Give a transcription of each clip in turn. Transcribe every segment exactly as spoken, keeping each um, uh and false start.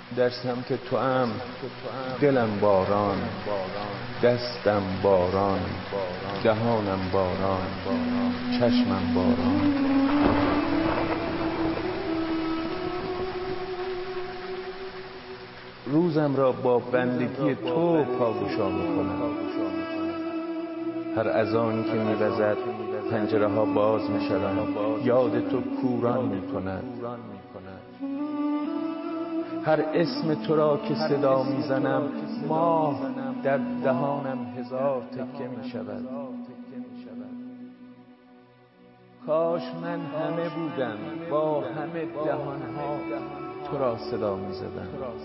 در سمت تو ام دلم باران، دستم باران، دهانم باران، چشمم باران. روزم را با بندگی تو پاگشا میکنم. هر اذانی که میوزد پنجره ها باز میشوند، یاد تو کوران میکند. هر اسم تو را که صدا میزنم، ماه در دهانم هزار تکه میشود. کاش من همه بودم با همه دهانها تو را صدا میزدم.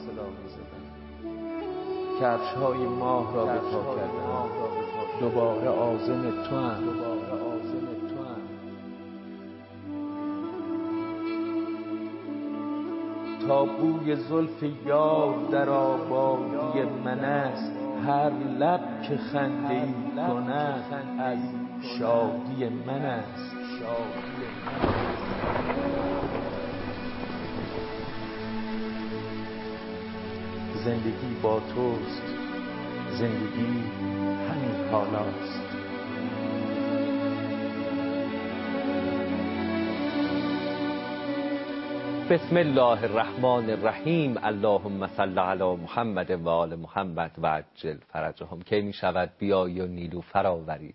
کفش های ماه را به پا کردم، دوباره عازم تو ام. تا بوی زلف یار در آبادی من است، هر لب که خنده ای کند از شادی من است. زندگی با توست، زندگی همین حالاست. بسم الله الرحمن الرحیم. اللهم صل علی محمد و آل محمد و عجل فرجهم. کی می شود بیایی و نیلوفر آوری،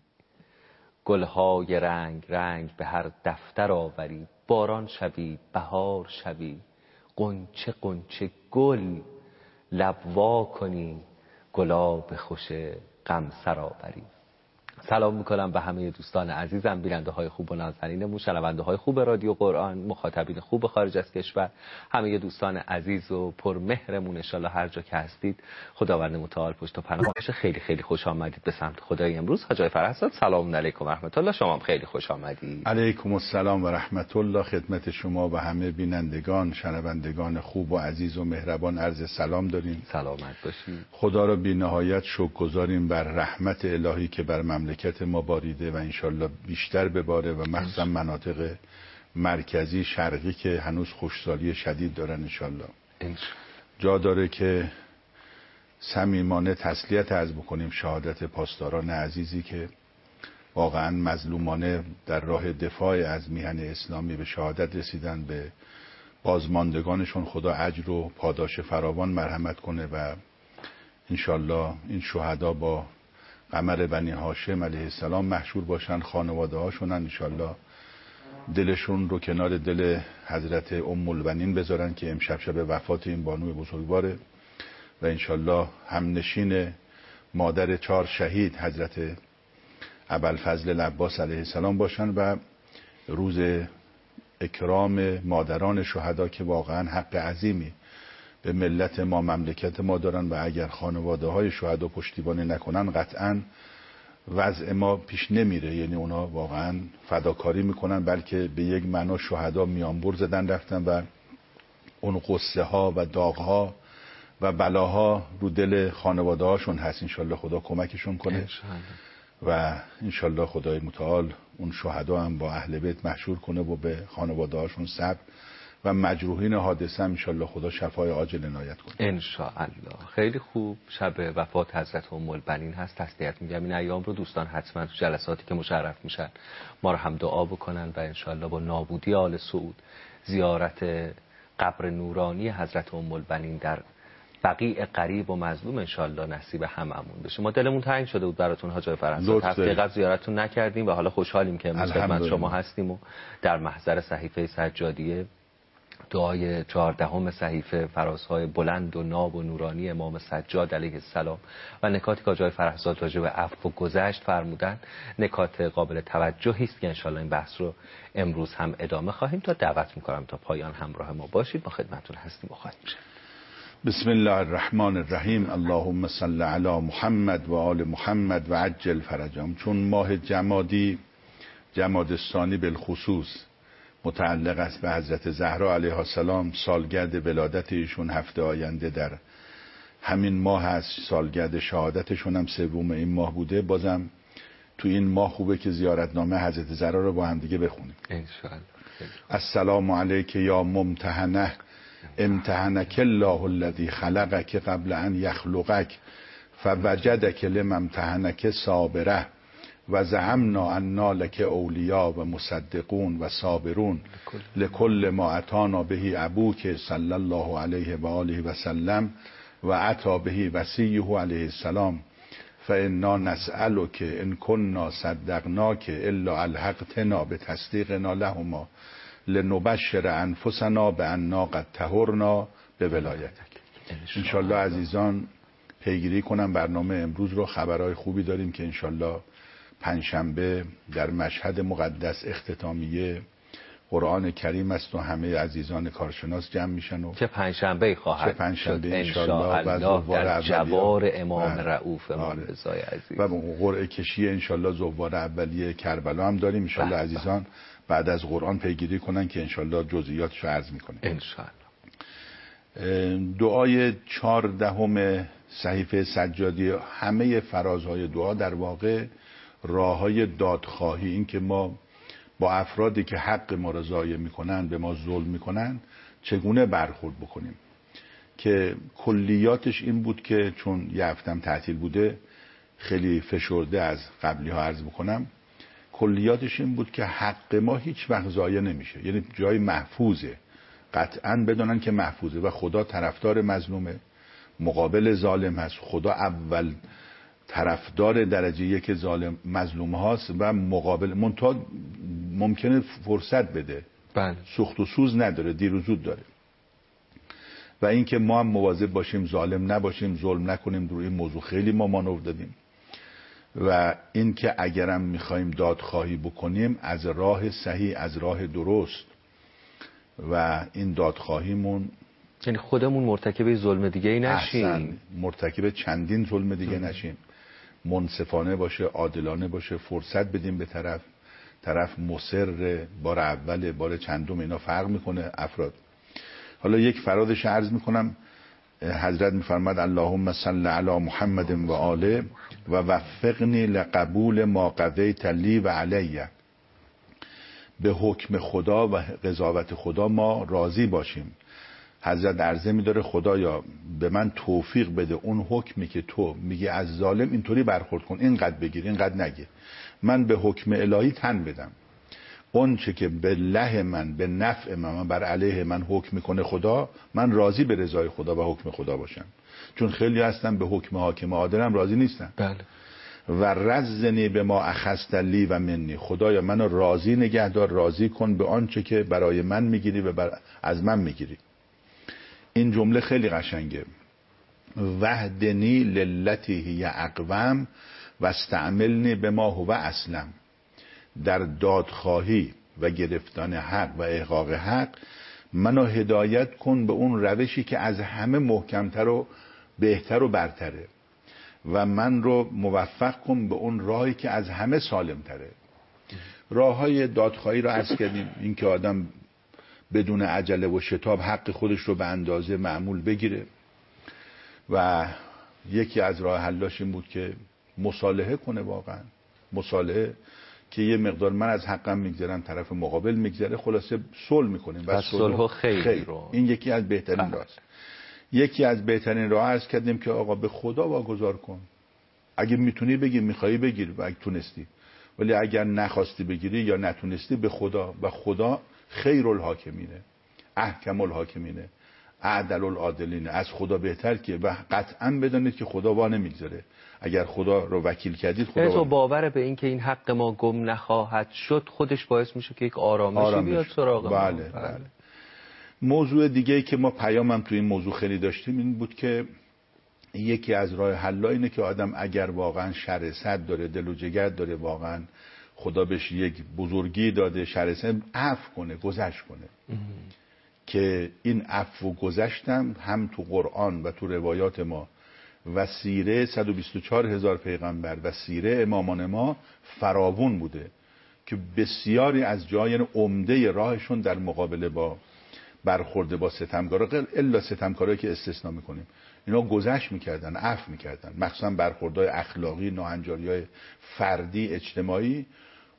گلهای رنگ رنگ به هر دفتر آوری. باران شوی بهار شوی، قنچه قنچه گل لب وا کنی، گلاب خوش غمسر آوری. سلام میکنم به همه دوستان عزیزم، بیننده های خوب و نازنینمون، شنونده های خوب رادیو قرآن، مخاطبین خوب خارج از کشور، همه دوستان عزیز و پرمهرمون. ان شاءالله هر جا که هستید خداوند متعال پشت و پناه باشه. خیلی خیلی خوش آمدید به سمت خدای امروز. حاج فرهزاد سلام علیکم و رحمت الله. شما هم خیلی خوش آمدید. علیکم السلام و رحمت الله. خدمت شما و همه بینندگان شنوندگان خوب و عزیز و مهربان عرض سلام داریم. سلامت باشید. خدا را بی نهایت شکرگزاریم بر رحمت الهی که بر مملکت ما باریده و انشالله بیشتر بباره و مخصوصا مناطق مرکزی شرقی که هنوز خشکسالی شدید دارن انشالله. جا داره که صمیمانه تسلیت عرض بکنیم شهادت پاسداران عزیزی که واقعا مظلومانه در راه دفاع از میهن اسلامی به شهادت رسیدن. به بازماندگانشون خدا اجر و پاداش فراوان مرحمت کنه و انشالله این شهدا با قمر بنی هاشم علیه السلام محشور باشن، خانواده هاشون انشالله دلشون رو کنار دل حضرت ام البنین بذارن که امشب شب وفات این بانوی بزرگواره و انشالله هم نشین مادر چهار شهید حضرت ابوالفضل العباس علیه السلام باشن و روز اکرام مادران شهدا که واقعا حق عظیمی به ملت ما مملکت ما دارن و اگر خانواده های شهدا پشتیبانی نکنن قطعا وضع ما پیش نمیره. یعنی اونا واقعا فداکاری میکنن، بلکه به یک معنا شهدا میانبر زدن رفتن و اون قصه ها و داغ ها و بلاها رو دل خانواده هاشون هست. انشالله خدا کمکشون کنه و انشالله خدای متعال اون شهدا هم با اهل بیت محشور کنه و به خانواده هاشون صبر و مجروحین حادثه هم انشالله خدا شفای عاجل عنایت کنه انشالله. خیلی خوب. شب وفات حضرت ام البنین هست. تسلیت میگم. این ایام رو دوستان حتما تو جلساتی که مشرف میشن ما رو هم دعا بکنن و انشالله با نابودی آل سعود زیارت قبر نورانی حضرت ام البنین در بقیع قریب و مظلوم انشالله نصیب هممون بشه. ما دلمون تنگ شده بود براتون حاج فرهزاد، هفته قبل زیارتتون نکردیم و حالا خوشحالیم که امروز خدمت شما هستیم و در محضر صحیفه سجادیه دعای چهاردهم صحیفه فرازهای بلند و ناب و نورانی امام سجاد علیه السلام و نکاتی که آقای فرهزاد راجع به عفو و گذشت فرمودن نکات قابل توجهی است که انشالله این بحث رو امروز هم ادامه خواهیم تا. دعوت میکنم تا پایان همراه ما باشید. ما خدمتتون هستیم و خواهیم شد. بسم الله الرحمن الرحیم. اللهم صل علی محمد و آل محمد و عجل فرجهم. چون ماه جمادی جمادستانی بالخصوص متعلق است به حضرت زهرا علیها السلام، سالگرد ولادت ایشون هفته آینده در همین ماه هست، سالگرد شهادتشون هم سوم این ماه بوده. بازم تو این ماه خوبه که زیارتنامه حضرت زهرا رو با هم دیگه بخونیم. انشاءالله. السلام علیک یا ممتحنه امتحنک الله الذی خلقک قبل ان یخلقک فوجدک لم امتحنک صابره و زعمنا انا لک اولیا و مصدقون و صابرون لکل ما اتانا بهی ابوک صلی الله علیه و آله و سلم و عطا بهی وصیه علیه السلام فانا نسألک ان كنا صدقناک الا الحقتنا بتصدیقنا لهما لنبشر انفسنا بأننا قد طهرنا به ولایتک. انشالله عزیزان پیگیری کنم برنامه امروز رو. خبرهای خوبی داریم که انشالله پنجشنبه در مشهد مقدس اختتامیه قرآن کریم است و همه عزیزان کارشناس جمع میشن و چه پنجشنبه خواهد چه پنجشنبه شد انشالله در جوار امام بله. رؤوف امام آره. رضای عزیز و قرعه کشی انشالله زوار اولیه کربلا هم داریم. انشالله بله. عزیزان بعد از قرآن پیگیری کنن که انشالله جزئیاتش رو عرض میکنیم. انشالله. دعای چهاردهم صحیفه سجادی، همه فرازهای دعا در واقع راههای دادخواهی، این که ما با افرادی که حق ما را ضایع میکنن، به ما ظلم میکنن، چگونه برخورد بکنیم. که کلیاتش این بود که چون یه هفتم تعطیل بوده خیلی فشرده از قبلی ها عرض بکنم، کلیاتش این بود که حق ما هیچ وقت ضایع نمیشه، یعنی جای محفوظه، قطعا بدونن که محفوظه و خدا طرفدار مظلومه، مقابل ظالم هست. خدا اول طرفدار درجه یک ظالم مظلوم هاست و مقابل منتها ممکنه فرصت بده. بله. سوخت و سوز نداره، دیر و زود داره. و اینکه ما هم مواظب باشیم ظالم نباشیم، ظلم نکنیم. در این موضوع خیلی ما مانور دادیم. و اینکه اگرم میخوایم دادخواهی بکنیم از راه صحیح، از راه درست، و این دادخواهیمون یعنی خودمون مرتکب ظلم دیگه ای نشیم، مرتکب چندین ظلم دیگه نشیم، منصفانه باشه، عادلانه باشه، فرصت بدیم به طرف، طرف مصر، بار اول بار چندم اینا فرق میکنه افراد. حالا یک فرادش عرض میکنم. حضرت میفرماد اللهم صل علی محمد و آله و وفقنی لقبول ما قضیت لی و علیه. به حکم خدا و قضاوت خدا ما راضی باشیم. حضرت عرضه میداره خدایا به من توفیق بده اون حکمی که تو میگی از ظالم اینطوری برخورد کن، اینقدر بگیر اینقدر نگیر، من به حکم الهی تن بدم. اون چه که به له من، به نفع من، من بر علیه من حکم میکنه خدا، من راضی به رضای خدا و حکم خدا باشم. چون خیلی هستن به حکم حاکم عادلم راضی نیستن. بله. و رزنی به ما اخذت لی و منی. خدایا منو راضی نگهدار، راضی کن به آنچه که برای من میگیری و بر... از من میگیری. این جمله خیلی قشنگه. وحدنی للتی هی اقوم و استعملنی به ما هو اسلم. در دادخواهی و گرفتن حق و احقاق حق منو هدایت کن به اون روشی که از همه محکمتر و بهتر و برتره، و من رو موفق کن به اون راهی که از همه سالمتره. راه های دادخواهی رو عرض کردیم، این که آدم بدون عجله و شتاب حق خودش رو به اندازه معمول بگیره، و یکی از راه حلاش این بود که مصالحه کنه. واقعا مصالحه که یه مقدار من از حقم میگذرم، طرف مقابل میگذره، خلاصه صلح میکنیم و صلح خیر, خیر رو. این یکی از بهترین راه است. یکی از بهترین راه عرض کردیم که آقا به خدا واگذار کن. اگه میتونی بگیر، میخوایی بگیر و اگه تونستی، ولی اگر نخواستی بگیری یا نتونستی به خدا، و خدا خیر الحاکمینه، احکم الحاکمینه، اعدل العادلینه. از خدا بهتر که، و قطعا بدانید که خدا وا نمیگذاره. اگر خدا رو وکیل کردید خدا تو باور به این که این حق ما گم نخواهد شد خودش باعث میشه که یک آرامشی آرامش بیاد سراغ ما. بله بله, بله. موضوع دیگه ای که ما پیامم تو این موضوع خیلی داشتیم این بود که یکی از راه حل اینه که آدم اگر واقعا شرست داره، دل و جگر داره، واقعا خدا بهش یک بزرگی داده، شرست، عفو کنه، گذشت کنه. ام. که این عفو و گذشتم هم تو قرآن و تو روایات ما و سیره صد و بیست و چهار هزار پیغمبر و سیره امامان ما فراوون بوده که بسیاری از جای عمده راهشون در مقابله با برخورده با ستمکارا، الا ستمکارایی که استثناء میکنیم، اینا گذشت میکردن، عفو میکردن. مخصوصا برخوردهای اخلاقی، ناهنجاریهای فردی اجتماعی،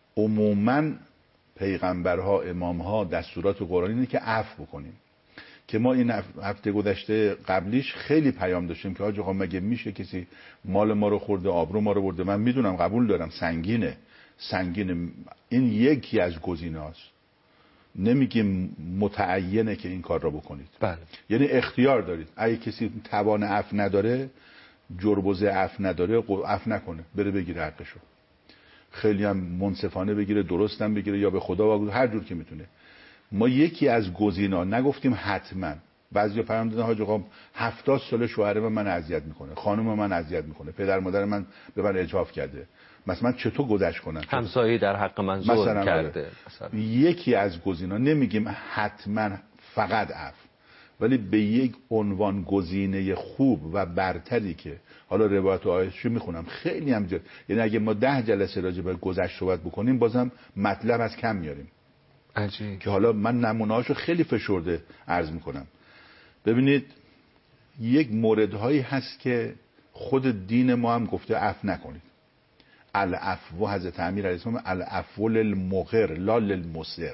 عموما پیغمبرها، امامها، دستورات قرآنی اینه که عفو بکنیم. که ما این هفته گذشته قبلیش خیلی پیام داشتیم که حاج آقا مگه میشه کسی مال ما رو خورده، آبرو ما رو برده. من میدونم، قبول دارم سنگینه سنگینه این یکی از گزینه‌هاست، نمیگیم متعینه که این کار را بکنید. بله. یعنی اختیار دارید. اگه کسی توان عفو نداره، جربوزه عفو نداره، عفو نکنه، بره بگیره حقشو، خیلی هم منصفانه بگیره، درست هم بگیره، یا به خدا واگذار، هر جور که میتونه. ما یکی از گزینا نگفتیم حتما. بعضیا پیام دادن حاج آقا هفتاد سال شوهر من اذیت میکنه، خانم من اذیت میکنه، پدر مادر من به من اجحاف کرده، مثلا من چطور گذشت کنم؟ همسایه در حق من ظلم کرده. مثلا یکی از گزینا، نمیگیم حتما فقط عفو، ولی به یک عنوان گزینه خوب و برتری که حالا روایت آیشی میخونم خیلی هم جد. یعنی اگه ما ده جلسه راجع به گذشت صحبت بکنیم بازم مطلب از کم میاریم. عجیب. که حالا من نمونه‌هاشو خیلی فشرده عرض میکنم. ببینید یک موردهایی هست که خود دین ما هم گفته عفو نکنید. العفو، حضرت امیر علیه السلام، العفو للمغر لا للمصر.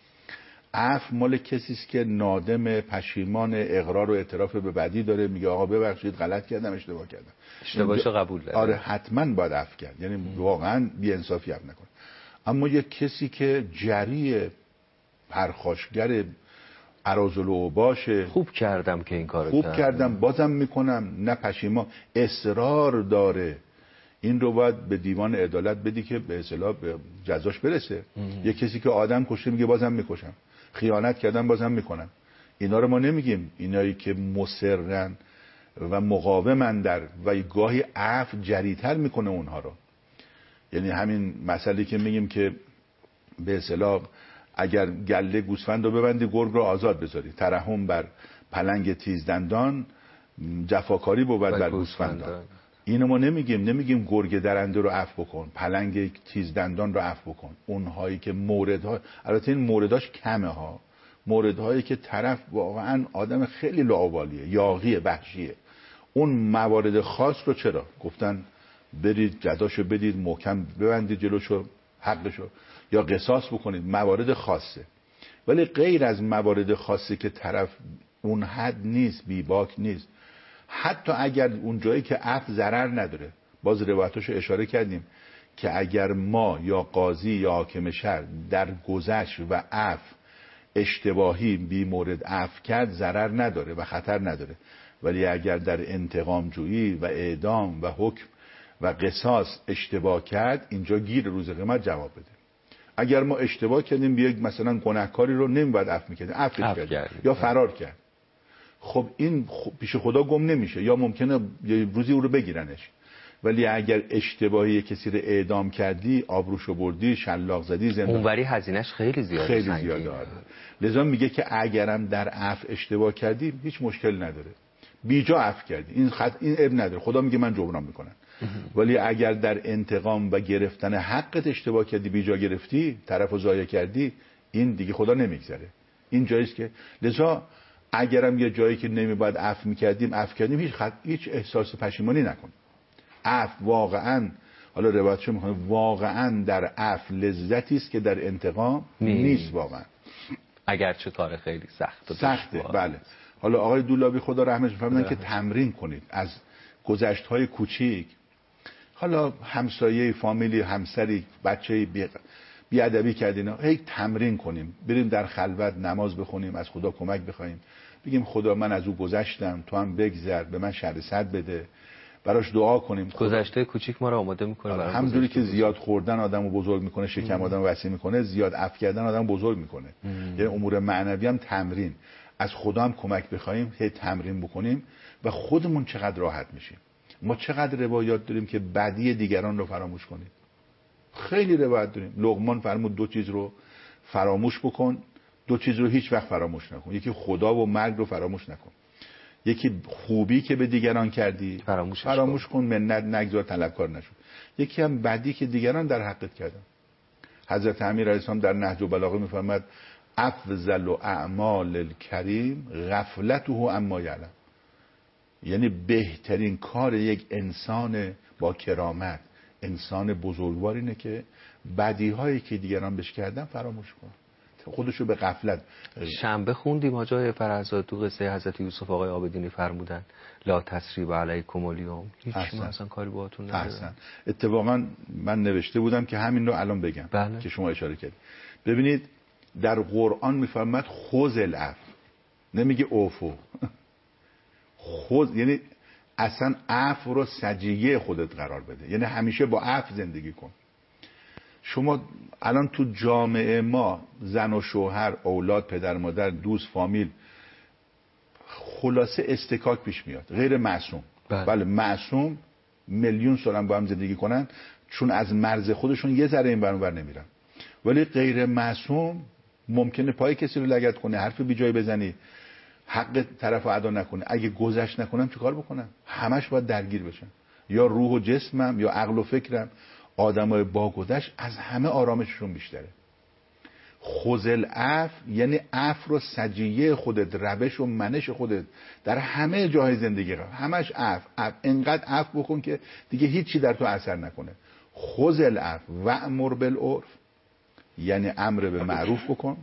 عفو مال کسی است که نادم، پشیمان، اقرار و اعتراف به بدی داره، میگه آقا ببخشید غلط کردم، اشتباه کردم، اشتباهشو قبول داره. آره حتما باید عفو کرد، یعنی م. واقعا بی انصافی عفو نکنه. اما یک کسی که جری، پرخاشگر، اراذل باشه، خوب کردم که این کارو خوب کردم. کردم بازم میکنم، نه پشیمان، اصرار داره، این رو باید به دیوان عدالت بدی که به اصطلاح به جزاش برسه. یک کسی که آدم کشته میگه بازم میکشم، خیانت کردن بازم میکنم. اینا رو ما نمیگیم. اینایی که مصرن و مقاومن در و گاهی عفو جریتر میکنه اونها رو. یعنی همین مسئله که میگیم که به اصطلاح اگر گله گوسفند رو ببندی گرگ رو آزاد بذاری، ترحم بر پلنگ تیزدندان، جفاکاری بود بر گوسفندان. اینو ما نمیگیم. نمیگیم گرگ درنده رو عفو بکن، پلنگ تیزدندان رو عفو بکن. اونهایی که موردها، البته این مورداش کمه ها، موردهایی که طرف واقعا آدم خیلی لاابالیه، یاغیه، وحشیه، اون موارد خاص رو چرا گفتن برید جزاشو بدید، محکم ببندید جلوشو، حقشو، یا قصاص بکنید، موارد خاصه. ولی غیر از موارد خاصی که طرف اون حد نیست، بیباک نیست، حتی اگر اون جایی که عفو ضرر نداره، باز روایتاشو اشاره کردیم که اگر ما یا قاضی یا حاکم شهر در گذشت و عفو اشتباهی بی مورد عفو کرد ضرر نداره و خطر نداره، ولی اگر در انتقام جویی و اعدام و حکم و قصاص اشتباه کرد، اینجا گیر روز قیامت جواب بده. اگر ما اشتباه کردیم، بیاید مثلا گناهکاری رو نمی‌باید عفو می‌کردیم، عفو کردیم یا فرار کرد، خب این پیش خدا گم نمیشه، یا ممکنه یه روزی او رو بگیرنش. ولی اگر اشتباهی کسی رو اعدام کردی، آبروشو بردی، شلاق زدی، زندان، اونوری هزینه‌اش خیلی زیاده، خیلی زیاده. لذا میگه که اگرم در عفو اشتباه کردی هیچ مشکل نداره، بیجا عفو کردی، این خط این اب نداره، خدا میگه من جبران میکنم. ولی اگر در انتقام و گرفتن حقت اشتباه کردی، بیجا گرفتی، طرفو ضایع کردی، این دیگه خدا نمیگذره. این جاییست که لذا اگرم یه جایی که نمیباید عفو میکردیم عفو کردیم، هیچ خط... هیچ احساس پشیمانی نکن. عفو واقعا، حالا روایتشو میخوام، واقعا در عفو لذتی است که در انتقام نیست, نیست واقعا. اگرچه کار خیلی سخت سخته. بله. حالا آقای دولابی خدا رحمتش فرمودن که تمرین کنید از گذشت‌های کوچیک. حالا همسایه، فامیلی، همسری، بچه‌ای بی بیادبی کردینا، هی تمرین کنیم، بریم در خلوت نماز بخونیم، از خدا کمک بخوایم، بگیم خدا من از او گذشتم، تو هم بگذر، به من شر صد بده، براش دعا کنیم. گذشته کوچیک ما رو آماده میکنه برای همونجوری که زیاد خوردن آدمو بزرگ میکنه، شکم آدمو وسیع میکنه، زیاد عفو کردن آدمو بزرگ میکنه. یعنی امور معنوی هم تمرین، از خدا هم کمک بخوایم، هی تمرین بکنیم و خودمون چقدر راحت میشیم. ما چقدر روایات داریم که بدی دیگران رو فراموش کنیم. خیلی روایت داریم. لقمان فرمود دو چیز رو فراموش بکن، دو چیز رو هیچ وقت فراموش نکن. یکی خدا و مرگ رو فراموش نکن. یکی خوبی که به دیگران کردی فراموش کن، منت نگذار، طلبکار نشو. یکی هم بدی که دیگران در حقت کردن. حضرت امیر علیه السلام در نهج البلاغه میفرماد افضل اعمال الکریم غفلته عما یعلم. یعنی بهترین کار یک انسان با کرامت، انسان بزرگوار اینه که بدیهایی که دیگران بهش کردن فراموش کن. خودشو به غفلت. شنبه خوندیم آجای فرزاد تو قصه حضرت یوسف آقای عابدینی فرمودن لا تسریب علیکم الیوم، هیچ ما اصلا کاری باهاتون ندارم. اتفاقا من نوشته بودم که همین رو الان بگم بله. که شما اشاره کردید. ببینید در قرآن میفرماد خذ العفو، نمیگه اوفو. خذ یعنی اصلا عفو رو سجیه خودت قرار بده، یعنی همیشه با عفو زندگی کن. شما الان تو جامعه ما زن و شوهر، اولاد، پدر مادر، دوست، فامیل، خلاصه استکاک پیش میاد، غیر معصوم. بله, بله معصوم میلیون سال هم با هم زندگی کنن چون از مرز خودشون یه ذره این ور اون ور نمیرن، ولی غیر معصوم ممکنه پای کسی رو لگد کنه، حرف بی جای بزنی، حق طرفو ادا نکنه. اگه گذشت نکنم چیکار بکنم؟ همش باید درگیر بشن، یا روح و جسمم یا عقل و فکرم. آدمای با گذشت از همه آرامششون بیشتره. خذ العفو یعنی عفو رو سجیه خودت، روش و منش خودت در همه جای زندگی قرار، همش عفو. انقدر عفو بکن که دیگه هیچی در تو اثر نکنه. خذ العفو وامر بالعرف یعنی امر به معروف بکن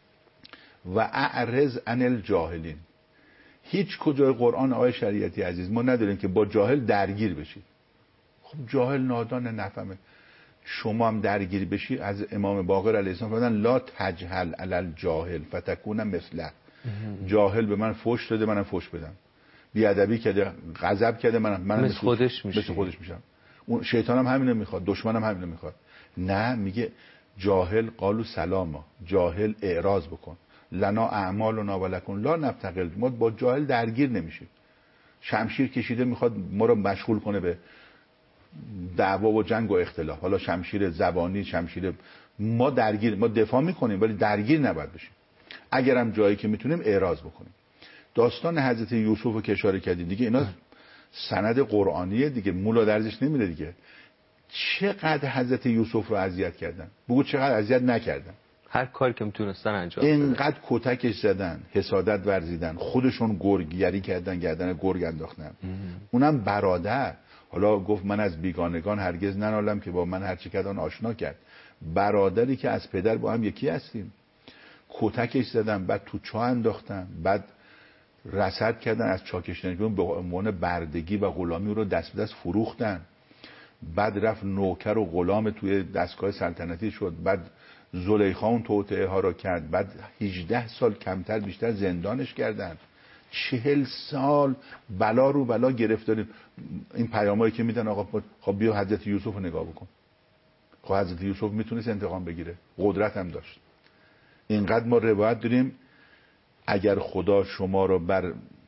و اعرض عن الجاهلین. هیچ کجای قرآن آیه شریعتی عزیز ما نداریم که با جاهل درگیر بشید. خب جاهل نادان نفهمه، شما هم درگیر بشی. از امام باقر علیه السلام فرمودن لا تجهل علی الجاهل فتکون مثله. جاهل به من فحش داده منم فحش بدم، بیادبی کرده، غضب کرده منم منم مثل خودش میشم. مثل خودش میشم. اون شیطان هم همینو میخواد، دشمنم هم همینو میخواد. نه، میگه جاهل قالو سلاما، جاهل اعراض بکن. لنا اعمالنا ولکن لا نفتقل. ما با جاهل درگیر نمیشیم. شمشیر کشیده میخواد ما رو مشغول کنه به دعوا و جنگ و اختلاف، حالا شمشیر زبانی، شمشیر، ما درگیر، ما دفاع میکنیم ولی درگیر نباید بشیم. اگرم جایی که میتونیم اعراض بکنیم. داستان حضرت یوسف رو که اشاره کردید دیگه، اینا سند قرآنیه دیگه، مولا درزش نمیره دیگه. چقدر حضرت یوسف رو اذیت کردن، بگو چقدر اذیت نکردن. هر کاری که میتونستن انجام دادن. اینقدر کتکش زدن، حسادت ورزیدن، خودشون گرگیری کردن، گردن گرگ انداختن. اونم برادر. حالا گفت من از بیگانگان هرگز ننالم که با من هرچی کردن آشنا کرد. برادری که از پدر با هم یکی هستیم. کتکش زدن، بعد تو چاه انداختن، بعد رصد کردن از چاه کشیدن به عنوان بردگی و غلامی رو دست به دست فروختن. بعد رفت نوکر و غلام توی دستگاه سلطنتی شد. بعد زلیخا اون توطئه ها رو کرد. بعد هجده سال کمتر بیشتر زندانش کردن. چهل سال بلا رو بلا گرفتاریم. این پیامایی که میدن آقا خب بیا حضرت یوسف رو نگاه بکن. خب حضرت یوسف میتونست انتقام بگیره، قدرت هم داشت. اینقدر ما روایت داریم اگر خدا شما رو بر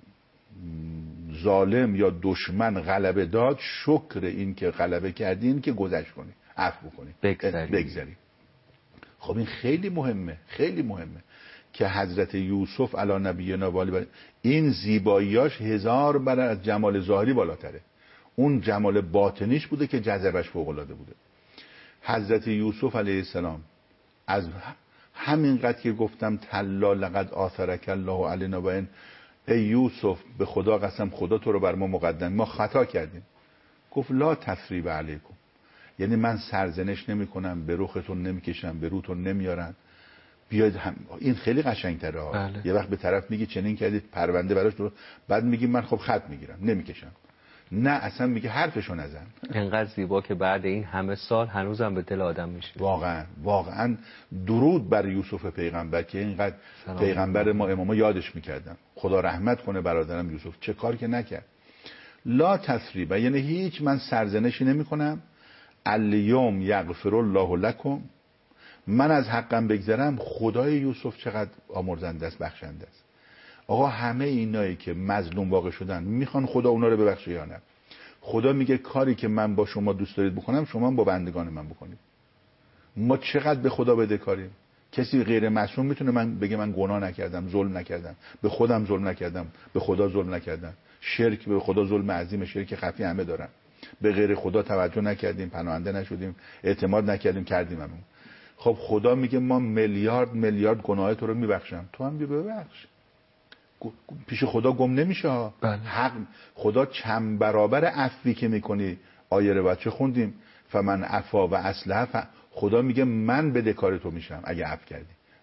ظالم یا دشمن غلبه داد، شکر این که غلبه کردین که گذشت کنی، عفو کنی، بگذری. بگذری. خب این خیلی مهمه، خیلی مهمه که حضرت یوسف علی نبینا و علیه این زیباییاش هزار برابر از جمال ظاهری بالاتره. اون جمال باطنیش بوده که جذبش فوق العاده بوده. حضرت یوسف علیه السلام از همینقدر که گفتم تلا لقد آثرک الله علینا و این، ای یوسف به خدا قسم خدا تو رو بر ما مقدم، ما خطا کردیم. گفت لا تثریب علیکم، یعنی من سرزنش نمی کنم، به رختون نمی کشم، به روتون نمیارن. بیاید هم... این خیلی قشنگتره ها. بله. یه وقت به طرف میگی چنین کردید پرونده براش درست، بعد میگی من خب خط میگیرم نمیکشم. نه اصلا میگه حرفشو نزن. انقدر زیبا که بعد این همه سال هنوزم به دل آدم میشه. واقعا واقعا درود بر یوسف پیغمبر که اینقدر پیغمبر ما اماما یادش میکردن. خدا رحمت کنه برادرم یوسف، چه کار که نکرد. لا تثریب یعنی هیچ من سرزنشی نمیکنم. الیوم یغفر الله لکم، من از حقم بگذرم. خدای یوسف چقدر آمرزنده است، بخشنده است. آقا همه اینایی که مظلوم واقع شدن میخوان خدا اونا رو ببخشه یا نه؟ خدا میگه کاری که من با شما دوست دارید بکنم شما هم با بندگان من بکنید. ما چقدر به خدا بدهکاریم. کسی غیر معصوم میتونه من بگه من گناه نکردم، ظلم نکردم، به خودم ظلم نکردم، به خدا ظلم نکردم. شرک به خدا ظلم عظیم، شرک خفی همه دارن. به غیر خدا توجه نکردیم، پناهنده نشدیم، اعتماد نکردیم، کردیم همون. خب خدا میگه ما میلیارد میلیارد گناه تو رو میبخشم، تو هم بیا ببخش. پیش خدا گم نمیشه ها. بله. حق خدا چند برابر عفوی که میکنی. آیه رو بچه خوندیم فمن عفا و اصلح ف... خدا میگه من بدهکار تو میشم اگه عفو کردی.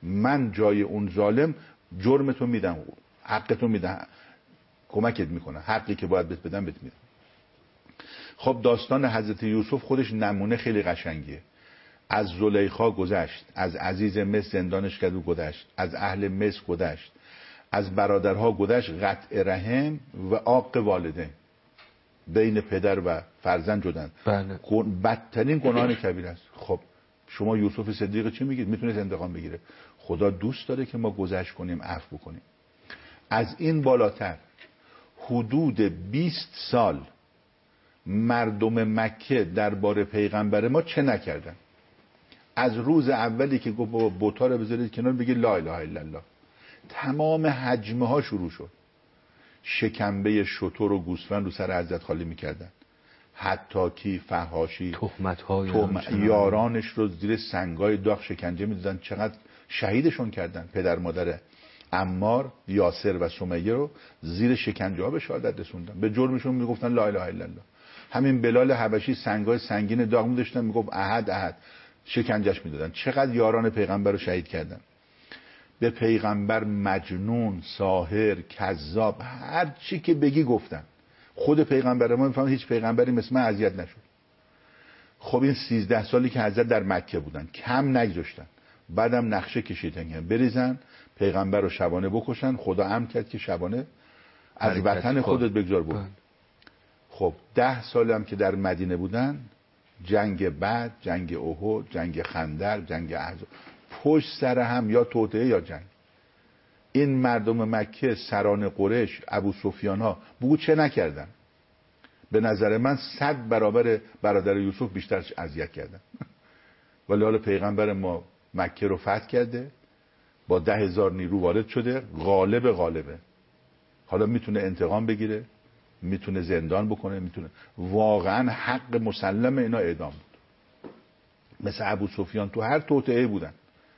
من جای اون ظالم جرمتو میدم، حقتو میدم، کمکت میکنم، حقی که باید بهت بدم بهت میدم. خب داستان حضرت یوسف خودش نمونه خیلی قشنگیه. از زلیخا گذشت، از عزیز مصر زندانش کرد و گذشت، از اهل مصر گذشت، از برادرها گذشت، قطع رحم و عاق والدین، بین پدر و فرزند شدن. بله. بدترین گناه کبیر است. خب شما یوسف صدیق چی میگید؟ میتونید انتقام بگیره. خدا دوست داره که ما گذشت کنیم، عفو بکنیم. از این بالاتر حدود بیست سال مردم مکه درباره پیغمبر ما چه نکردن؟ از روز اولی که گفت بابا بوتا رو بذارید کنار، بگید لا اله الا الله، تمام حجمه ها شروع شد. شکنبه شتر و گوسفند رو سر حضرت خالی میکردن، حتاکی، فحاشی، تهمت های تهمت یارانش رو زیر سنگای داغ شکنجه میدادن. چقدر شهیدشون کردن. پدر مادر عمار، یاسر و سمیه رو زیر شکنجه ها به شهادت رسوندن. به جرمشون میگفتن لا اله الا الله. همین بلال حبشی سنگای سنگین داغ می‌داشتن، میگفت احد احد، شکنجهش میدادن. چقدر یاران پیغمبر رو شهید کردن. به پیغمبر مجنون، ساحر، کذاب، هر چی که بگی گفتن. خود پیغمبر ما میفهمن هیچ پیغمبری مثل من اذیت نشد. خب این سیزده سالی که حضرت در مکه بودن کم نگذاشتن. بعدم نقشه کشیدن که بریزن پیغمبر رو شبانه بکشن. خدا امر کرد که شبانه از وطن خودت بگذار بود. خب ده سال هم که در مدینه بودن، جنگ بعد، جنگ احد، جنگ خندق، جنگ احزاب، پشت سر هم یا توطئه یا جنگ. این مردم مکه، سران قریش، ابو سفیان ها بگو چه نکردن؟ به نظر من صد برابر برادر یوسف بیشتر اذیت کردن. ولی حالا پیغمبر ما مکه رو فتح کرده، با ده هزار نیرو وارد شده، غالب غالبه. حالا میتونه انتقام بگیره، میتونه زندان بکنه، میتونه. واقعا حق مسلم اینا اعدام بود. مثل ابو سفیان تو هر توطئه بودن.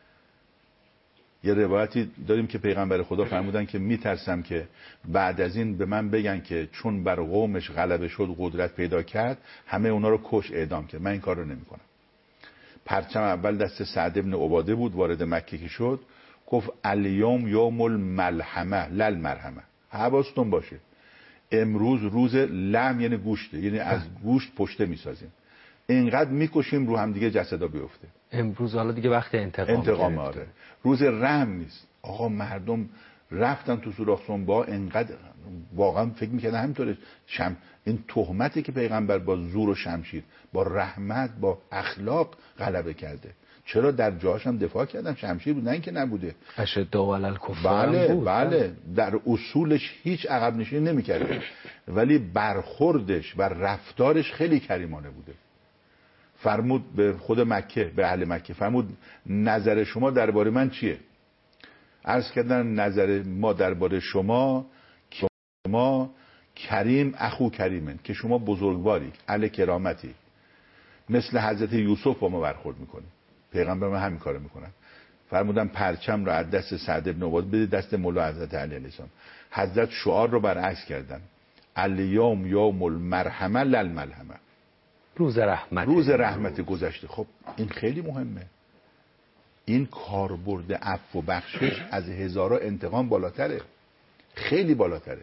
یه روایتی داریم که پیغمبر خدا فرمودن که میترسم که بعد از این به من بگن که چون بر قومش غلبه شد، قدرت پیدا کرد، همه اونا رو کش، اعدام کرد. من این کار رو نمیکنم. پرچم اول دست سعد ابن عباده بود، وارد مکه که شد گفت الیوم یوم الملحمه لل مرحمه. حواستون باشه امروز روز لحم یعنی گوشته، یعنی از گوشت پشته میسازیم. اینقدر میکشیم رو هم دیگه جسدا بیفته. امروز حالا دیگه وقت انتقام انتقام آره. روز رحم نیست. آقا مردم رفتن تو سوراخ سنبا، اینقدر واقعا فکر میکنه همینطوره. شم این تهمتی که پیغمبر با زور و شمشیر، با رحمت، با اخلاق غلبه کرده. چرا در جاهاش هم دفاع کردن، شمشیر بود، نه اینکه نبوده. اشد علی الکفار بله بود. بله در اصولش هیچ عقب نشینی نمیکرده، ولی برخوردش و رفتارش خیلی کریمانه بوده. فرمود به خود مکه، به اهل مکه فرمود نظر شما درباره من چیه؟ عرض کردن نظر ما درباره شما که شما کریم اخو کریمن، که شما بزرگواری، اهل کرامتی، مثل حضرت یوسف با ما برخورد میکنی. پیغمبر ما همین کارو میکنن. فرمودن پرچم رو از دست سعد ابن عباده بده دست مولا حضرت علی علیه السلام. حضرت شعار رو برعکس کردن، الیوم یوم المرحمه للملحمه، روز رحمت، روز رحمت گذشته. خب این خیلی مهمه. این کاربرد عفو و بخشش از هزارا انتقام بالاتره، خیلی بالاتره.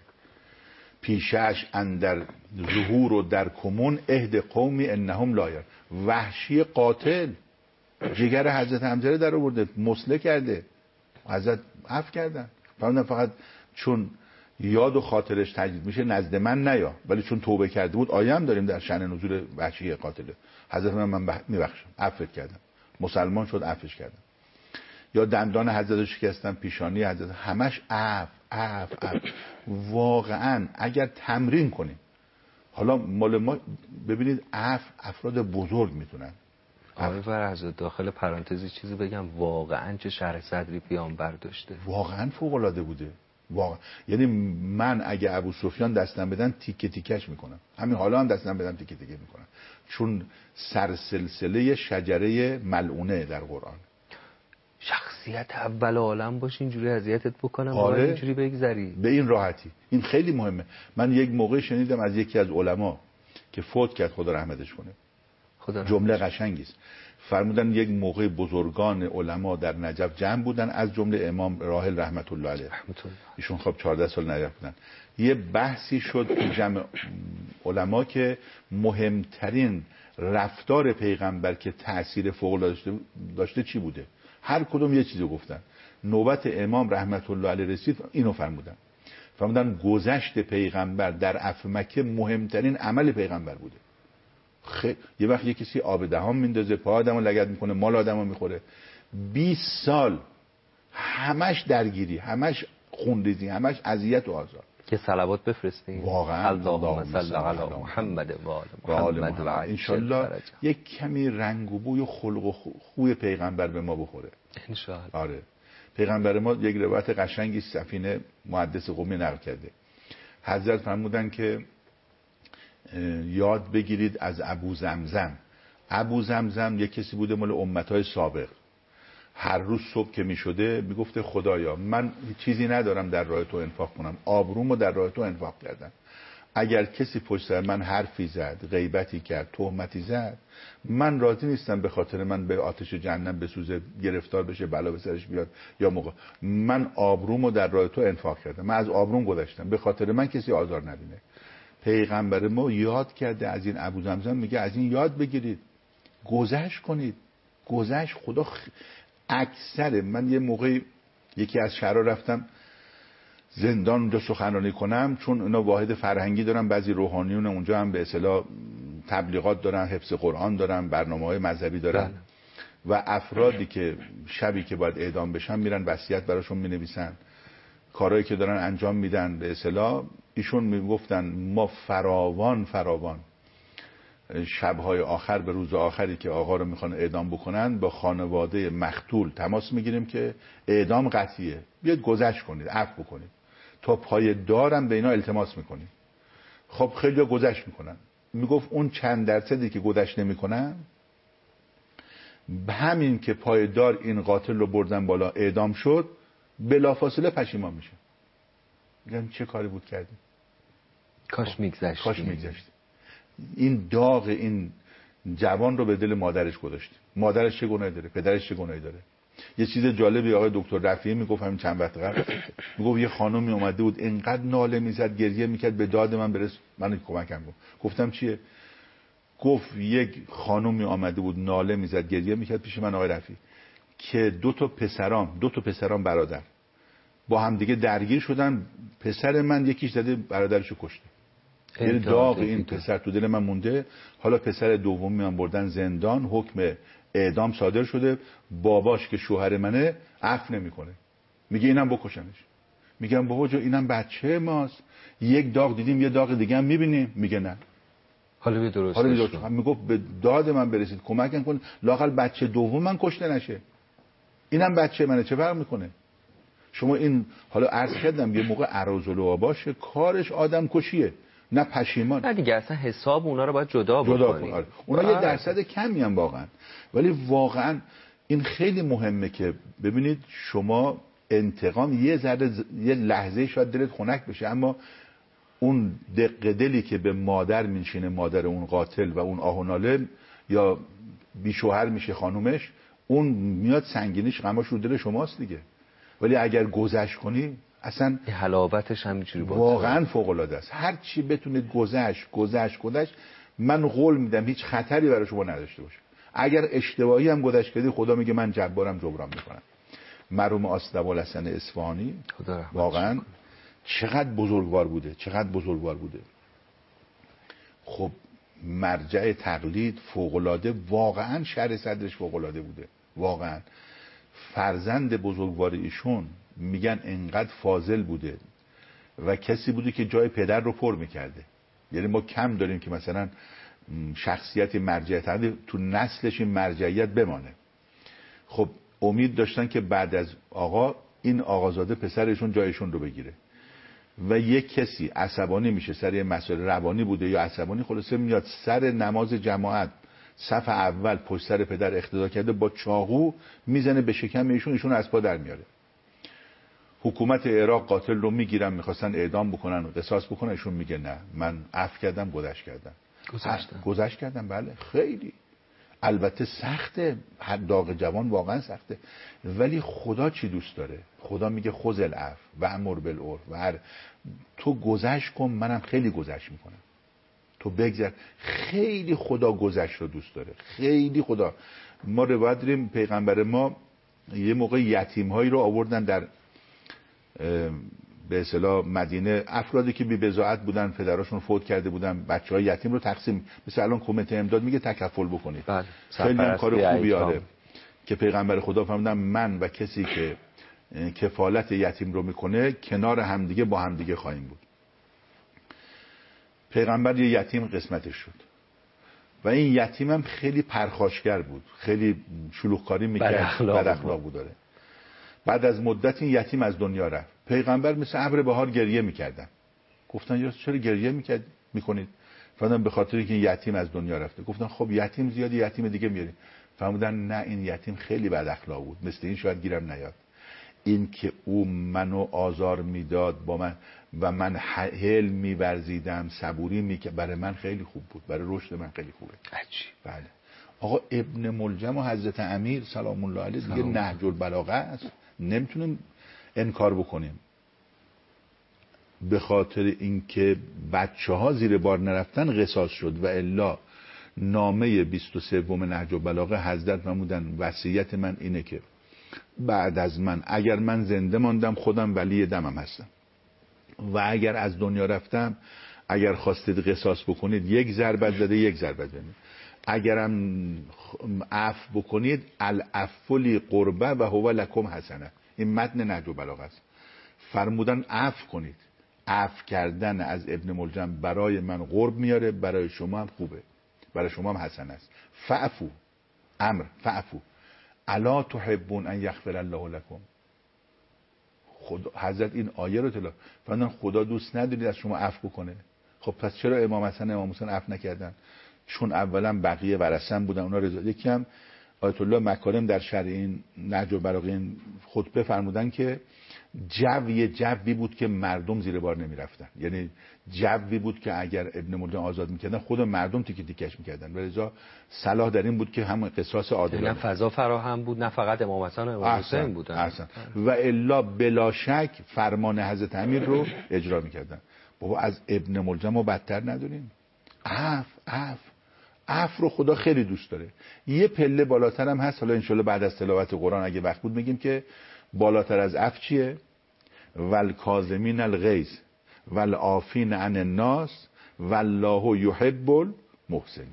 پیشش اندر ظهور و در کمون اهد قومی انهم لایر، وحشی قاتل جگر حضرت حمزه در آورده، مسله کرده، حضرت عفو کردن. فرمودن فقط چون یاد و خاطرش تجدید میشه نزد من نیا، ولی چون توبه کرده بود. آیه هم داریم در شأن نزول وحشی قاتله. حضرت من من میبخشم، عفوت کردم، مسلمان شد، عفوش کردم. یا دندان حضرت شکستن، پیشانی حضرت، همش عفو عفو عفو. واقعا اگر تمرین کنیم، حالا مال ما ببینید عفو افراد بزرگ میتونن. آقای فرزاد داخل پرانتزی چیزی بگم، واقعا چه شرح صدری پیامبر داشته، واقعا فوق العاده بوده. واقعا یعنی من اگه ابو سفیان دستم بدن تیکه تیکش میکنم، همین حالا هم دستم بدم تیکه تیکه میکنم، چون سرسلسله شجره ملعونه در قرآن. شخصیت اول عالم باش اینجوری اذیتت بکنم، آره. اینجوری بگذری به این راحتی. این خیلی مهمه. من یک موقع شنیدم از یکی از علما که فوت کرد، خدا رحمتش کنه، خدا جمله قشنگی است. فرمودن یک موقع بزرگان علما در نجف جمع بودن، از جمله امام راحل رحمت الله علیه، ایشون خب چهارده سال نجف بودن. یه بحثی شد تو جمع علما که مهمترین رفتار پیغمبر که تأثیر فوق‌العاده داشته, داشته چی بوده. هر کدوم یه چیزی گفتن. نوبت امام رحمت الله علیه رسید، اینو فرمودن. فرمودن گذشت پیغمبر در عفو مکه مهمترین عمل پیغمبر بوده. خیلی یه وقت یه کسی آب دهان میندازه، پا آدمو لگد میکنه، مال آدمو میخوره. بیست سال همش درگیری، همش خونریزی، همش اذیت و آزار. که صلوات بفرستیم واقعا اللهم صل علی محمد و آل محمد و ان شاء الله یک کمی رنگ و بوی و خلق و خوی پیغمبر به ما بخوره ان شاء الله. آره، پیغمبر ما یک روایت قشنگی سفینه محدث قمی نقل کرده. حضرت فرمودن که یاد بگیرید از ابو زمزم. ابو زمزم یک کسی بوده مال امتهای سابق. هر روز صبح که می شده می گفته خدایا من چیزی ندارم در راه تو انفاق کنم، آبرومو در راه تو انفاق کردم. اگر کسی پشت سر من حرفی زد، غیبتی کرد، تهمتی زد، من راضی نیستم به خاطر من به آتش جهنم بسوزه، گرفتار بشه، بلا به سرش بیاد یا موقع. من آبرومو در راه تو انفاق کردم، من از آبروم گذشتم، به خاطر من کسی آزار نبینه. پیغمبر ما یاد کرده از این ابو زمزم، میگه از این یاد بگیرید، گذشت کنید. گذشت خدا خ... اکثر من یه موقعی یکی از شهرها رفتم زندان اونجا سخنرانی کنم، چون اینا واحد فرهنگی دارن، بعضی روحانیون اونجا هم به اصطلاح تبلیغات دارن، حفظ قرآن دارن، برنامه‌های مذهبی دارن و افرادی که شبی که باید اعدام بشن میرن وصیت براشون مینویسن، کارهایی که دارن انجام میدن. به اصطلاح ایشون میگفتن ما فراوان فراوان شبهای آخر به روز آخری که آقا رو میخوان اعدام بکنن با خانواده مقتول تماس میگیریم که اعدام قطعیه، بیاد گذشت کنید، عفو بکنید. تا پای دارم به اینا التماس میکنیم. خب خیلی گذشت میکنن. میگفت اون چند درصدی که گذشت نمیکنن، همین که پای دار این قاتل رو بردن بالا اعدام شد، بلافاصله پشیمان میشه. میگن چه کاری بود کردیم، کاش میگذشت، کاش میگذشت. این داغ این جوان رو به دل مادرش گذاشت. مادرش چه گناهی داره، پدرش چه گناهی داره. یه چیز جالبی آقای دکتر رفیعی میگفت همین چند وقت قبل، میگفت یه خانومی اومده بود اینقدر ناله میزد، گریه میکرد، به داد من برس، من کمکم کن. گفتم چیه؟ گفت یک خانومی اومده بود ناله میزد، گریه میکرد پیش من آقای رفیعی که دو تا پسرام دو تا پسرام برادر با هم دیگه درگیر شدن، پسر من یکیش زده برادرشو کشته. یعنی داغ این پسر تو دل من مونده. حالا پسر دومی من بردن زندان، حکم اعدام صادر شده، باباش که شوهر منه عفو نمیکنه، میگه اینم بکشنش. میگم بابا جو اینم بچه ماست، یک داغ دیدیم یه داغ دیگه هم میبینیم. میگه نه، حالا بی درست حالا درست. میگفت به داد من برسید، کمکم کن لااقل بچه دوم من کشته نشه، اینم بچه منه، چه فرق میکنه؟ شما این حالا عرض کردم یه موقع اراذل باشه کارش آدم کشیه، نه پشیمان. نه دیگه اصلا حساب اونا رو باید جدا بکنیم. آره. اونا یه درصد کمی هم واقعا، ولی واقعا این خیلی مهمه که ببینید شما انتقام یه ذره یه لحظه شاید دلت خنک بشه، اما اون دق دلی که به مادر میشینه، مادر اون قاتل و اون آه و ناله، یا بی شوهر میشه خانومش، اون میاد سنگینیش غماش رو دل شماست دیگه. ولی اگر گذشت کنی اصلا حلاوتش همینجوری باشه، واقعا فوق العاده است. هر چی بتونه گذشت گذشت گذشت، من قول میدم هیچ خطری برای شما نداشته باشه. اگر اشتباهی هم گذشت کردی، خدا میگه من جبارم جبران میکنم. مرحوم آصداب‌الحسن اصفهانی واقعا چقدر بزرگوار بوده، چقدر بزرگوار بوده. خب مرجع تقلید فوق العاده، واقعا شرح صدرش فوق العاده بوده. واقعا فرزند بزرگوار ایشون میگن انقدر فاضل بوده و کسی بوده که جای پدر رو پر میکرده. یعنی ما کم داریم که مثلا شخصیت مرجع تقلید تو نسلش این مرجعیت بمانه. خب امید داشتن که بعد از آقا این آقازاده پسرشون جایشون رو بگیره و یک کسی عصبانی میشه سر یه مسئله روانی بوده یا عصبانی، خلاصه میاد سر نماز جماعت صف اول پشت سر پدر اقتدا کرده، با چاقو میزنه به شکم ایشون، ایشون از پا در میاره. حکومت عراق قاتل رو میگیرن، میخواستن اعدام بکنن، قصاص بکنن، ایشون میگه نه، من عفو کردم، گذشت کردم. گذشتم گذشت کردم. بله خیلی البته سخته، هر داغ جوان واقعا سخته، ولی خدا چی دوست داره؟ خدا میگه خذ العفو و امر بالعرف و هر تو گذشت کن، منم خیلی گذشت میکنم، تو بگذر. خیلی خدا گذشت رو دوست داره، خیلی خدا. ما روایت داریم پیغمبر ما یه موقع یتیم هایی رو آوردن در به اصطلاح مدینه، افرادی که بی بضاعت بودن، پدراشون فوت کرده بودن، بچهای یتیم رو تقسیم، مثل الان کمیته امداد میگه تکفل بکنید. بله. خیلی هم کار خوبی آره که پیغمبر خدا فرمودن من و کسی که کفالت یتیم رو میکنه کنار همدیگه با همدیگه خواهیم بود. پیغمبر یه یتیم قسمتش شد و این یتیم هم خیلی پرخاشگر بود، خیلی شلوغکاری میکرد، بد اخلاق بود داره. بعد از مدت این یتیم از دنیا رفت. پیغمبر مثل ابر بهار گریه میکردن. گفتن یا چرا گریه میکرد میکنید؟ فرمودن به خاطر اینکه این یتیم از دنیا رفته. گفتن خب یتیم زیادی، یتیم دیگه میاریم. فرمودن نه، این یتیم خیلی بد اخلاق بود، مثل این شاید گیرم نیاد. این که او منو آزار میداد با من و من حل میورزیدم، صبوری میکرد، برای من خیلی خوب بود، برای رشد من خیلی خوبه. عجیب. بله. آقا ابن ملجم و حضرت امیر سلام الله علیه دیگه نهج البلاغه است، نمیتونیم انکار بکنیم. به خاطر اینکه بچه ها زیر بار نرفتن قصاص شد و الا نامه بیست و سوم نهج البلاغه حضرت فرمودن وصیت من اینه که بعد از من اگر من زنده ماندم خودم ولی دمم هستم و اگر از دنیا رفتم اگر خواستید قصاص بکنید یک ضربت زده یک ضربت بزنید، اگرم عفو بکنید العفو قربه و هو لکم حسنه. این متن نهج البلاغه است. فرمودن عفو کنید. عفو کردن از ابن ملجم برای من قرب میاره، برای شما هم خوبه، برای شما هم حسن است. فعفو، امر فعفو الا تحبون ان یغفر الله لكم. خدا حضرت این آیه رو تلاوت فرمودن خدا دوست ندارید از شما عفو بکنه. خب پس چرا امام حسن امام حسین عفو نکردن؟ چون اولا بقیه ورثه‌ام بودن، اونا رضا. یکی هم آیت الله مکارم در شرح این نهج البلاغه خطبه فرمودن که جوی جوی بود که مردم زیر بار نمی رفتن، یعنی جوی بود که اگر ابن ملجم آزاد میکردن خود مردم تیکه تیکش میکردن. ولذا صلاح در این بود که هم قصاص عادلانه، نه فضا فراهم بود، نه فقط امام حسن و امام حسین بودن احسن. و الا بلا شک فرمان حضرت امیر رو اجرا میکردن. بابا از ابن ملجم ما بدتر نداریم. عفو عفو عفو رو خدا خیلی دوست داره. یه پله بالاتر هم هست، حالا انشالله بعد از تلاوت قرآن اگه وقت بود میگیم که بالاتر از عفو چیه؟ والکاظمین الغیظ والعافین عن الناس والله یحب المحسنین.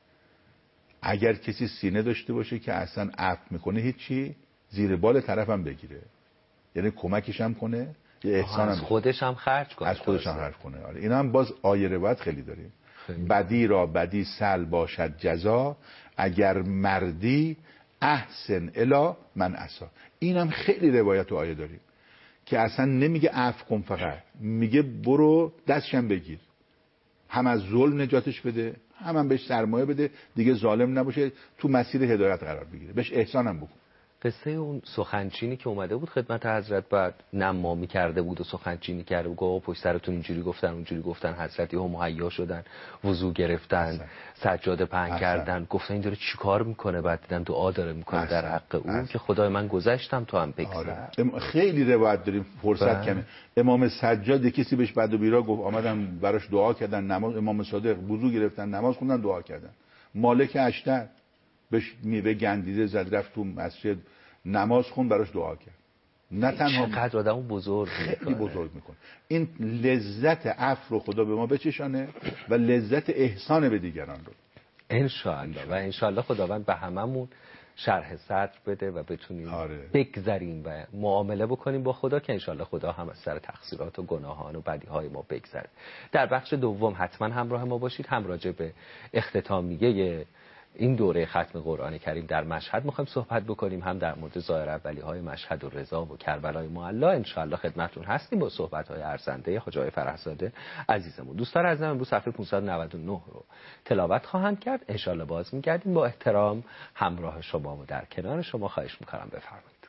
اگر کسی سینه داشته باشه که اصلا عفو میکنه هیچی، زیر بال طرفم بگیره، یعنی کمکش هم کنه، یه احسان هم از خودش هم خرج کنه، از خودش هم خرج کنه. آره اینا هم باز آیه روایت خیلی داریم. بدی را بدی سل باشد جزا، اگر مردی احسن الی من عصا. اینم خیلی روایت و آیه داریم که اصلا نمیگه عفو کن، فقط میگه برو دستشم بگیر، هم از ظلم نجاتش بده، هم, هم بهش سرمایه بده، دیگه ظالم نباشه، تو مسیر هدایت قرار بگیره، بهش احسانم بکن. قصه اون سخنچینی که اومده بود خدمت حضرت، بعد نمامی کرده بود و سخنچینی کرده بود، گفت پشت سرتون اینجوری گفتن اونجوری گفتن، حضرت یهو مهیا شدن، وضو گرفتن، سجاده پهن کردن، گفتن این داره چیکار میکنه؟ بعد دیدن دعا داره میکنه در حق او که خدای من گذشتم تو هم بگذر. آره. خیلی روایت داریم، فرصت کمه. امام سجاد کسی بهش بد و بیرا گفت، آمدن براش دعا کردن، نماز، امام صادق وضو گرفتن، نماز خوندن، دعا کردن. مالک اشتر بهش میوه گندیده زد، رفت تو مسجد نماز خون، براش دعا کرد. نه تنها چقدر آدمو بزرگ خیلی بزرگ میکنه. این لذت عفو رو خدا به ما بچشانه و لذت احسان به دیگران رو ان شاء الله. و ان شاء الله خداوند به هممون شرح صدر بده و بتونیم آره. بگذریم و معامله بکنیم با خدا که ان شاء الله خدا هم از سر تقصیرات و گناهان و بدیهای ما بگذره. در بخش دوم حتما همراه ما باشید، هم راجع به اختتامیه این دوره ختم قرآن کریم در مشهد میخوایم صحبت بکنیم، هم در مورد ظاهر اولی های مشهد و رضا و کربلای معلا ان شاء الله خدمتتون هستیم با صحبت های ارزنده حاج آقای فرحزاده عزیزمون. دوستان عزیزم امروز صفحه پانصد و نود و نه رو تلاوت خواهند کرد. ان شاء الله باز میگردیم با احترام همراه شما و در کنار شما. خواهش میکنم بفرمایید.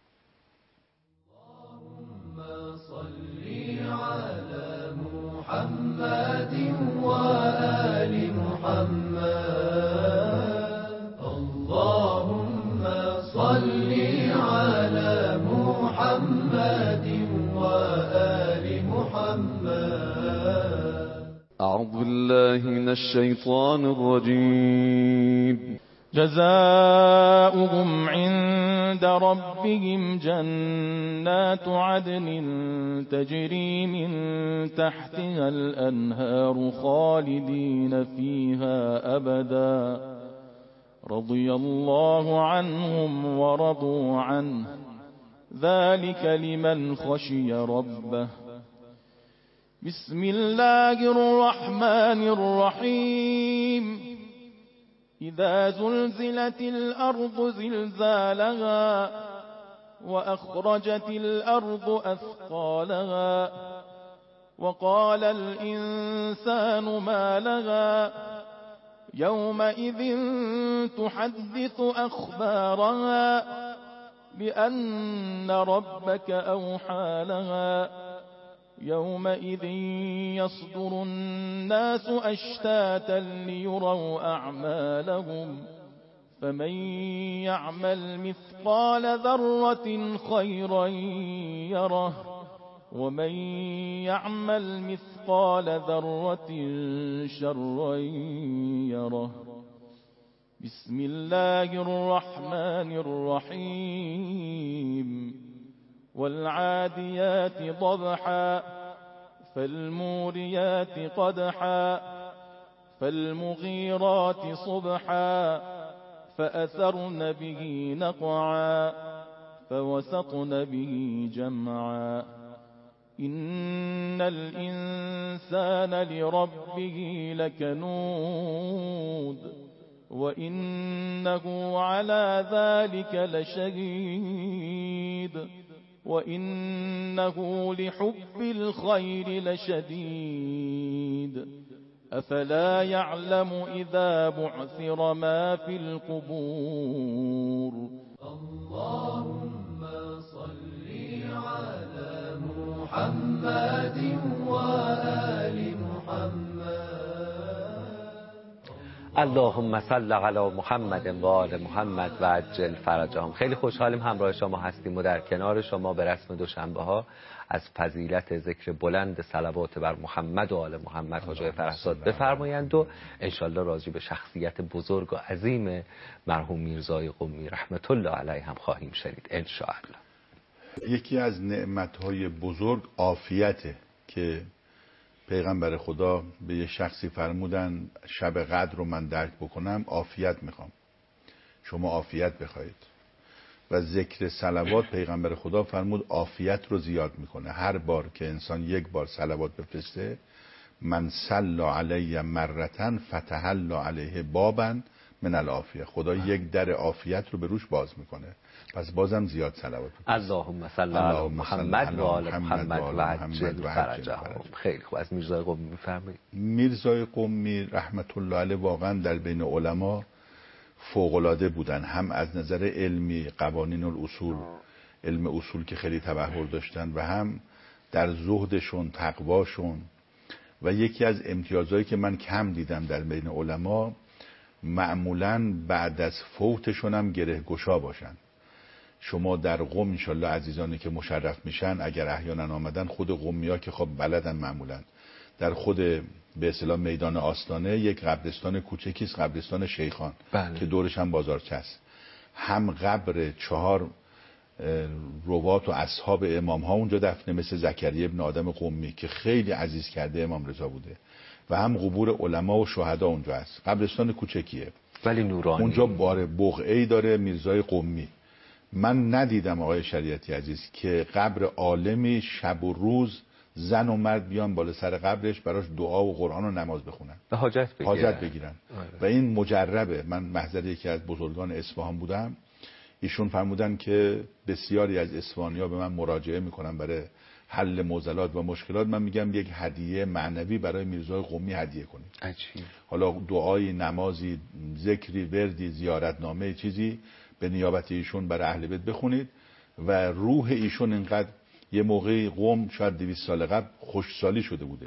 اللهم صل علی محمد و آل محمد. أعوذ بالله من الشيطان الرجيم. جزاؤهم عند ربهم جنات عدن تجري من تحتها الأنهار خالدين فيها أبدا رضي الله عنهم ورضوا عنه ذلك لمن خشي ربه. بسم الله الرحمن الرحيم. إذا زلزلت الأرض زلزالها وأخرجت الأرض أثقالها وقال الإنسان ما لها يومئذ تحدث أخبارها بأن ربك أوحى لها يومئذ يصدر الناس أشتاتا ليروا أعمالهم فمن يعمل مثقال ذرة خيرا يره ومن يعمل مثقال ذرة شرا يره. بسم الله الرحمن الرحيم. والعاديات ضبحا فالموريات قدحا فالمغيرات صبحا فأثرن به نقعا فوسطن به جمعا. إن الإنسان لربه لكنود وإنه على ذلك لشهيد وإنه لحب الخير لشديد. أفلا يعلم إذا بعثر ما في القبور. اللهم صل على محمد وآل محمد. اللهم صل علی محمد و آل محمد و عجل فرجهم. خیلی خوشحالیم همراه شما هستیم و در کنار شما به رسم دوشنبه ها از فضیلت ذکر بلند صلوات بر محمد و آل محمد حاجی فرهزاد بفرمایند و انشالله راجع به شخصیت بزرگ و عظیم مرحوم میرزای قمی رحمت الله علیه هم خواهیم شنید انشاءالله. یکی از نعمتهای بزرگ عافیته که پیغمبر خدا به یه شخصی فرمودن شب قدر رو من درک بکنم عافیت میخوام، شما عافیت بخواید. و ذکر صلوات پیغمبر خدا فرمود عافیت رو زیاد میکنه. هر بار که انسان یک بار صلوات بفرسته من صلی علی مرتن فتح الله علیه بابا من العافیه، خدا یک در عافیت رو به روش باز میکنه. پس بازم زیاد صلوات بفرست. اللهم صل علی محمد و آل محمد و عجل فرجهم. خیلی خوب. از میرزای قمی میفرمایید. میرزای قمی رحمت الله علیه واقعا در بین علما فوق‌العاده بودن، هم از نظر علمی قوانین الاصول، علم اصول که خیلی تبحر داشتن، و هم در زهدشون، تقواشون. و یکی از امتیازهایی که من کم دیدم در بین علما معمولاً بعد از فوتشون هم گره گشا باشن. شما در قم انشالله عزیزانی که مشرف میشن اگر احیانا آمدن، خود قمیا که خب بلدن معمولاً در خود به اصطلاح میدان آستانه یک قبرستان کوچکی است، قبرستان شیخان، بله. که دورش هم بازارچه است. هم قبر چهار روات و اصحاب امام ها اونجا دفنه، مثل زکریا ابن آدم قمی که خیلی عزیز کرده امام رضا بوده، و هم قبور علما و شهدا اونجا است. قبرستان کوچکیه ولی نورانی. اونجا باره بقعه‌ای داره میرزای قمی. من ندیدم آقای شریعتی عزیز که قبر عالمی شب و روز زن و مرد بیان بالا سر قبرش براش دعا و قرآن و نماز بخونن و حاجت بگیرن, حاجت بگیرن. و این مجربه. من محضر یکی از بزرگان اصفهان بودم، ایشون فرمودن که بسیاری از اصفهانی‌ها به من مراجعه میکنن برای حل معضلات و مشکلات. من میگم یک هدیه معنوی برای میرزای قمی هدیه کنید. عجیب. حالا دعایی، نمازی، ذکری، وردی، زیارتنامه، چیزی به نیابت ایشون برای اهل بیت بخونید و روح ایشون اینقدر یه موقعی قم شاید دویست سال قبل خشکسالی شده بوده،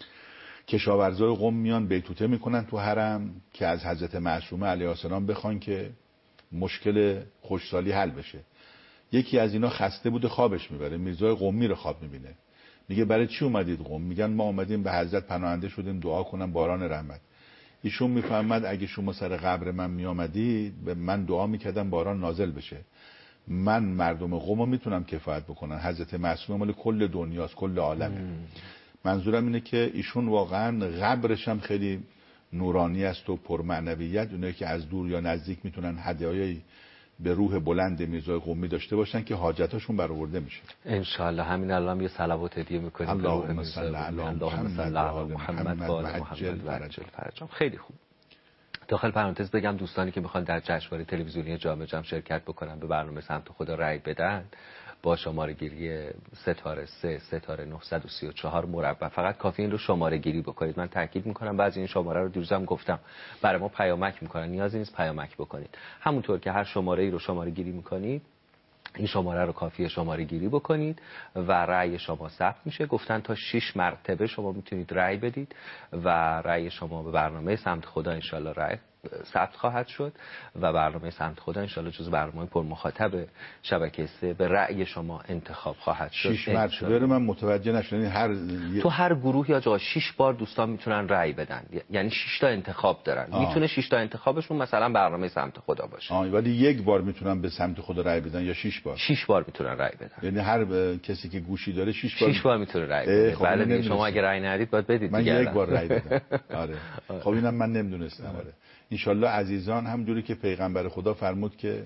کشاورزای قم میان بیتوته میکنن تو حرم که از حضرت معصومه علیه السلام بخوان که مشکل خشکسالی حل بشه. یکی از اینا خسته بوده خوابش میبره، میرزای قمی رو خواب میبینه، میگه برای چی اومدید قم؟ میگن ما اومدیم به حضرت پناهنده شدیم دعا کنم باران رحمت. ایشون میفهمد اگه شما سر قبر من میامدید من دعا میکردم باران نازل بشه. من مردم قم رو میتونم کفایت بکنم. حضرت معصومه مال کل دنیاست، کل عالمه. منظورم اینه که ایشون واقعا قبرش هم خیلی نورانی است و پرمعنویت. اونایی که از دور یا نزدیک میتونن هدیه‌ای به روح بلند میرزای قمی داشته باشن که حاجتاشون برآورده میشه ان شاء الله. همین الان یه صلوات هدیه میکنیم اللهم صل علی محمد و آل محمد و عجل فرجهم. خیلی خوب. داخل پرانتز بگم دوستانی که میخوان در جشنواره تلویزیونی جام جم شرکت بکنن، به برنامه سمت خدا رأی بدن، با شماره گیری ستاره سه ستاره نهصد و سی و چهار مربع فقط کافی این رو شماره گیری بکنید. من تاکید میکنم بعضی این شماره رو دیروزم گفتم برای ما پیامک میکنن، نیازی نیست پیامک بکنید. همونطور که هر شماره ای رو شماره گیری میکنید این شماره رو کافیه شماره گیری بکنید و رأی شما ثبت میشه. گفتن تا شش مرتبه شما میتونید رأی بدید و رأی شما به برنامه سمت خدا انشالله رأی ثبت خواهد شد و برنامه سمت خدا انشالله جز برنامه پر مخاطب شبکه سه به رأی شما انتخاب خواهد شد. شش مرتبه رو من متوجه نشدم. هر تو هر گروه یا جا شش بار دوستان میتونن رأی بدن، یعنی شش تا انتخاب دارن. آه. میتونه شش تا انتخابشون مثلا برنامه سمت خدا باشه. آه ولی یک بار میتونن به سمت خدا رأی بدن یا شش بار؟ شش بار میتونن رأی بدن. یعنی هر ب... کسی که گوشی داره شش بار شش بار میتونه رأی بده. خب بله شما اگه رأی ندید باید بدید. من یک بار رأی دادم. آره. خب اینم من نمیدونستم. آره. ان شاءالله عزیزان همونجوری که پیغمبر خدا فرمود که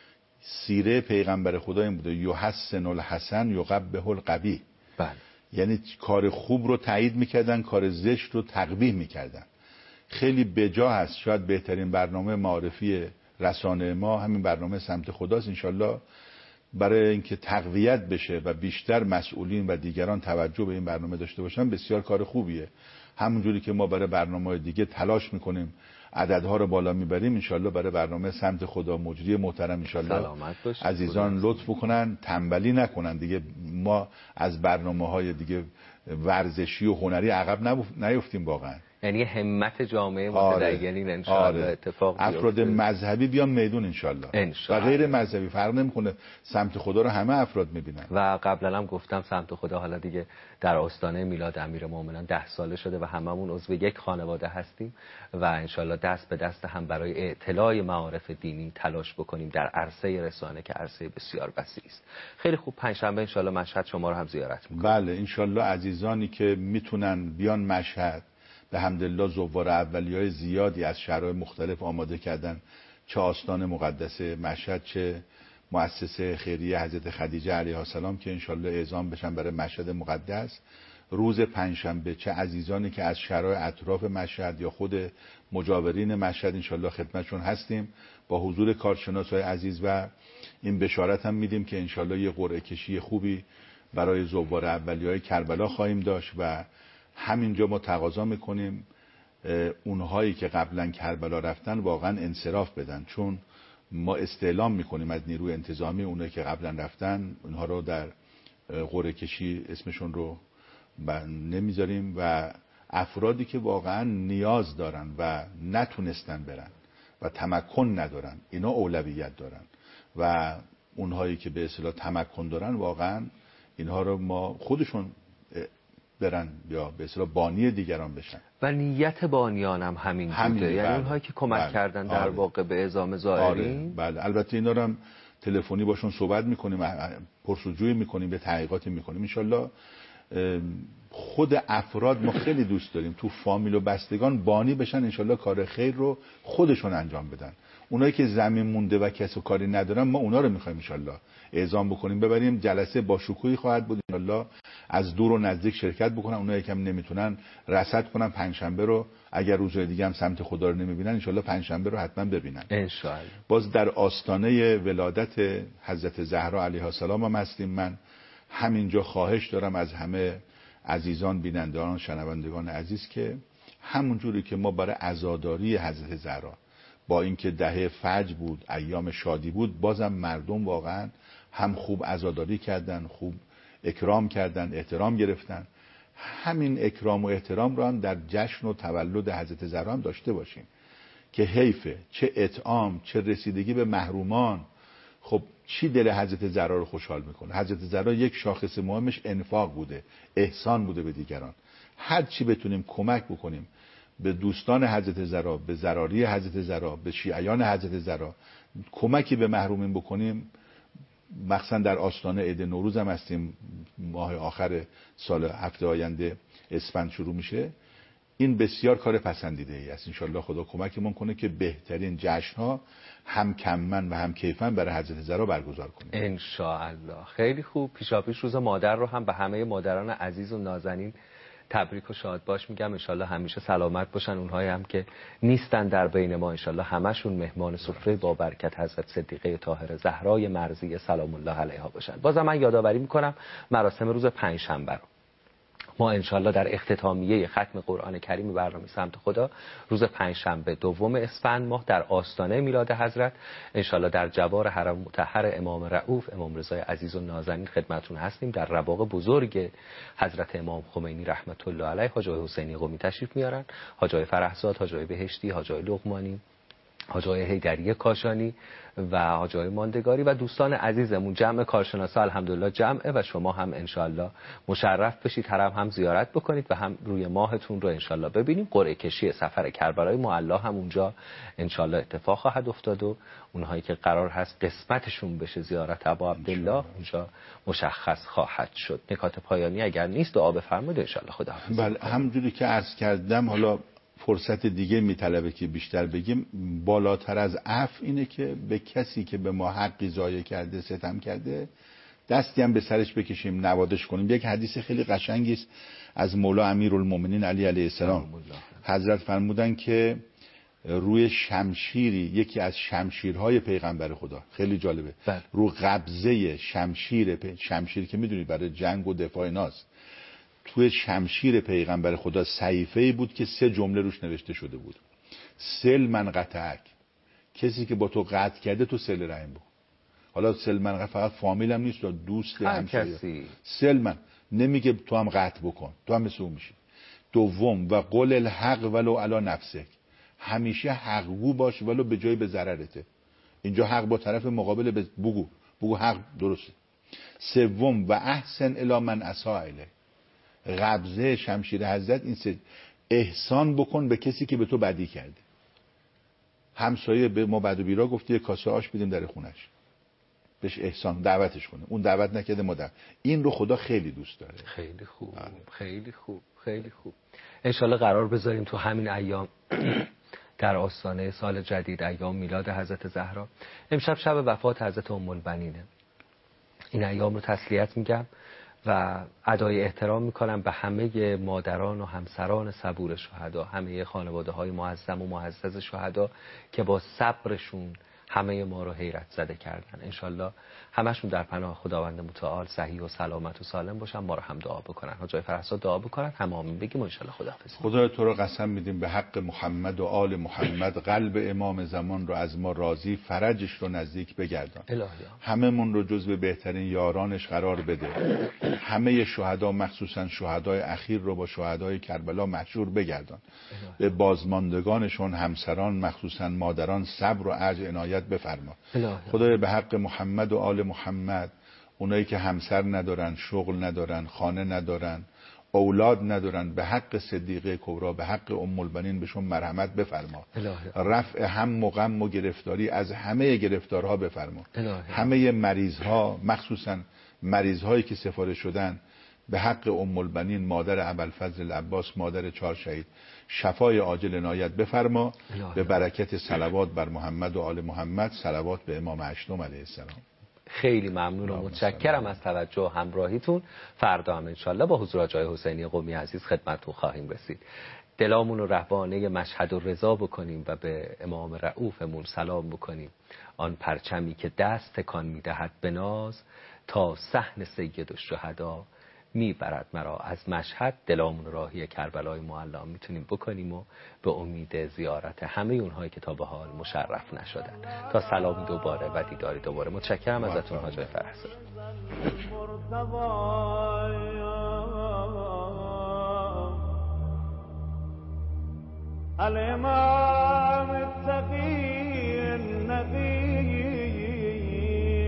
سیره پیغمبر خدا این بوده یحسن الحسن یقبح القبیح. بله. یعنی کار خوب رو تایید میکردن، کار زشت رو تقبیح میکردن. خیلی بجا هست. شاید بهترین برنامه معرفی رسانه ما همین برنامه سمت خداست. ان شاءالله برای اینکه تقویت بشه و بیشتر مسئولین و دیگران توجه به این برنامه داشته باشن بسیار کار خوبیه. همونجوری که ما برای برنامه‌های دیگه تلاش میکنیم عددها رو بالا میبریم، انشالله برای برنامه سمت خدا مجری محترم انشالله عزیزان لطف بکنن، تنبلی نکنن دیگه. ما از برنامه‌های دیگه ورزشی و هنری عقب نیفتیم واقعا. یعنی همت جامعه متدینین انشالله آره. اتفاق بیفته. افراد مذهبی بیان میدون انشالله و غیر مذهبی فرق نمیکنه. سمت خدا رو همه افراد میبینن. و قبلا هم گفتم سمت خدا حالا دیگه در آستانه میلاد امیرالمومنین ده ساله شده و هممون عضو یک خانواده هستیم و انشالله دست به دست هم برای اطلاع معارف دینی تلاش بکنیم در عرصه رسانه که عرصه بسیار وسیعی است. خیلی خوب. پنجشنبه انشالله مشهد شما رو هم زیارت میکنیم. بله انشالله عزیزانی که میتونن بیان مشهد، به حمدالله زوار اولیای زیادی از شهرهای مختلف آماده کردن، چه آستان مقدس مشهد چه مؤسسه خیریه حضرت خدیجه علیها السلام که انشالله اعزام بشن برای مشهد مقدس روز پنجشنبه. چه عزیزانی که از شهرهای اطراف مشهد یا خود مجاورین مشهد انشالله خدمتشون هستیم با حضور کارشناسای عزیز و این بشارت هم میدیم که انشالله یه قرعه کشی خوبی برای زوار اولیای کربلا خواهیم داشت و همینجا ما تقاضا میکنیم اونهایی که قبلا کربلا رفتن واقعا انصراف بدن، چون ما استعلام میکنیم از نیروی انتظامی اونهایی که قبلا رفتن اونها رو در قرعه کشی اسمشون رو نمیذاریم و افرادی که واقعا نیاز دارن و نتونستن برن و تمکن ندارن اینا اولویت دارن و اونهایی که به اصطلاح تمکن دارن واقعا اینها رو ما خودشون برن یا به اصطلاح بانی دیگران بشن و نیت بانیان هم همین بوده. یعنی اونهایی که کمک بله. کردن در آره. واقع به اعزام زائرین. آره. بله البته اینا رو هم تلفنی باشون صحبت میکنیم، پرسجویی میکنیم، به تحقیقاتی میکنیم. انشالله خود افراد ما خیلی دوست داریم تو فامیل و بستگان بانی بشن، انشالله کار خیر رو خودشون انجام بدن. اونایی که زمین مونده و کس و کاری ندارن ما اونا رو میخوایم انشالله اعزام بکنیم ببریم. جلسه با شکوهی خواهد بود انشالله، از دور و نزدیک شرکت بکنن. اونایی که هم نمیتونن رصد کنن پنجشنبه رو، اگر روزهای دیگه هم سمت خدا رو نمیبینن انشالله پنجشنبه رو حتما ببینن انشالله. باز در آستانه ولادت حضرت زهرا علیها السلام هم هستیم. من همینجا خواهش دارم از همه عزیزان، بینندگان، شنوندگان عزیز که همونجوری که ما برای عزاداری حضرت زهرا با اینکه دهه فجر بود، ایام شادی بود، بازم مردم واقعا هم خوب عزاداری کردن، خوب اکرام کردن، احترام گرفتن. همین اکرام و احترام رو هم در جشن و تولد حضرت زهرا هم داشته باشیم که حیفه. چه اطعام، چه رسیدگی به محرومان، خب چی دل حضرت زهرا رو خوشحال میکنه؟ حضرت زهرا یک شاخص مهمش انفاق بوده، احسان بوده به دیگران. هر چی بتونیم کمک بکنیم به دوستان حضرت زهرا، به زراری حضرت زهرا، به شیعیان حضرت زهرا، کمکی به محرومین بکنیم. مخصوصا در آستانه عید نوروز هم هستیم، ماه آخر سال هفته آینده اسفند شروع میشه. این بسیار کار پسندیده ای است. انشالله خدا کمکمون کنه که بهترین جشن ها هم کممن و هم کیفن برای حضرت زهرا برگزار کنیم انشاءالله. خیلی خوب. پیشاپیش روز مادر رو هم به همه مادران عزیز و نازنین تبریک و شاد باش میگم. انشالله همیشه سلامت باشن. اونهایی هم که نیستن در بین ما انشالله همشون مهمان سفره با برکت حضرت صدیقه طاهره زهرای مرضیه سلام الله علیها باشن. بازم من یادآوری میکنم مراسم روز پنجشنبه رو ما انشالله در اختتامیه ختم قرآن کریم برنامه سمت خدا روز پنجشنبه دوم اسفند ماه در آستانه میلاد حضرت انشالله در جوار حرم مطهر امام رؤوف امام رضای عزیز و نازنین خدمتون هستیم. در رواق بزرگ حضرت امام خمینی رحمت الله علیه حاج آقای حسینی قمی تشریف میارن، حاج آقای فرحزاد، حاج آقای بهشتی، حاج آقای لقمانی، حاج آقای حیدری کاشانی و حاج آقای ماندگاری و دوستان عزیزمون. جمع کارشناسا الحمدلله جمعه و شما هم انشالله مشرف بشید، حرم هم زیارت بکنید و هم روی ماهتون رو انشالله ببینیم. قرعه کشی سفر کربلای معلا هم اونجا انشالله اتفاق خواهد افتاد و اونهایی که قرار هست قسمتشون بشه زیارت ابا عبدالله اونجا مشخص خواهد شد. نکات پایانی اگر نیست دعا بفرمایید انشالله خدا حافظ. بله، همونجوری که عرض کردم حالا فرصت دیگه میطلبه که بیشتر بگیم. بالاتر از عفو اینه که به کسی که به ما حقی ضایع کرده، ستم کرده، دستی هم به سرش بکشیم، نوادش کنیم. یک حدیث خیلی قشنگی است از مولا امیرالمومنین علی علیه السلام. حضرت فرمودن که روی شمشیری، یکی از شمشیرهای پیغمبر خدا، خیلی جالبه، بل. رو قبضه شمشیر پی... شمشیر که میدونید برای جنگ و دفاع ایناست، توی شمشیر پیغمبر خدا صحیفه‌ای بود که سه جمله روش نوشته شده بود: سل من قطعک، کسی که با تو قطع کرده تو سل رحم بکن. حالا سل من قطع فقط فامیل هم نیست، دوست همسایه. سل من نمیگه تو هم قطع بکن، تو هم مثل اون میشی. دوم و قول الحق ولو علی نفسک، همیشه حقگو باش ولو به جای به ضررته. اینجا حق با طرف مقابل بگو، بگو حق درسته. سوم و احسن الی من اساء الیک، قبضه شمشیر حضرت این سه، احسان بکن به کسی که به تو بدی کرده. همسایه به ما بد و بیرا گفته یه کاسه آش بدیم در خونش، بهش احسان دعوتش کنه، اون دعوت نکرده ما دعوت. این رو خدا خیلی دوست داره. خیلی خوب آه. خیلی خوب خیلی خوب. انشالله قرار بذاریم تو همین ایام در آستانه سال جدید، ایام میلاد حضرت زهرا. امشب شب وفات حضرت ام البنینه. این ایام رو تسلیت میگم و ادای احترام میکنم به همه مادران و همسران صبور شهدا، همه خانواده های معظم و معزز شهدا که با صبرشون همه ما رو حیرت زده کردن. انشالله همشون در پناه خداوند متعال صحیح و سلامت و سالم باشن، ما رو هم دعا بکنن. حاج آقای فرحزاد دعا بکنن، هم آمین بگیم و انشالله خداحافظ. خدای تو رو قسم میدیم به حق محمد و آل محمد، قلب امام زمان رو از ما راضی، فرجش رو نزدیک بگردان. همه من رو جزو بهترین یارانش قرار بده. همه شهدا مخصوصا شهدای اخیر رو با شهدای کربلا محشور بگردان. به بازماندگانشون همسران مخصوصا مادران صبر و عجز عنایت بفرما. خدای به حق محمد و آل محمد، اونایی که همسر ندارن، شغل ندارن، خانه ندارن، اولاد ندارن، به حق صدیقه کبرا، به حق ام البنین بهشون مرحمت بفرما. رفع هم و غم و گرفتاری از همه گرفتارها بفرما. همه مریضها مخصوصا مریضهایی که سفارش شدن، به حق ام البنین مادر ابوالفضل العباس، مادر چهار شهید، شفای عاجل عنایت بفرما. به برکت صلوات بر محمد و آل محمد، صلوات به امام هشتم علیه السلام. خیلی ممنون و متشکرم از توجه و همراهیتون. فردا هم انشالله با حضور آقای حسینی قمی عزیز خدمتتون خواهیم رسید. دلامون رو رهبانه مشهد و رضا بکنیم و به امام رؤوفمون سلام بکنیم. آن پرچمی که دست تکان میدهد به ناز، تا صحن سید الشهدا میبرد مرا از مشهد. دلامون راهی کربلای معلا میتونیم بکنیم و به امید زیارت همه اونهایی که تا به حال مشرف نشدن. تا سلامی دوباره و دیداری دوباره. متشکرم ازتون حاج فرحزاد. الامام التقی النقی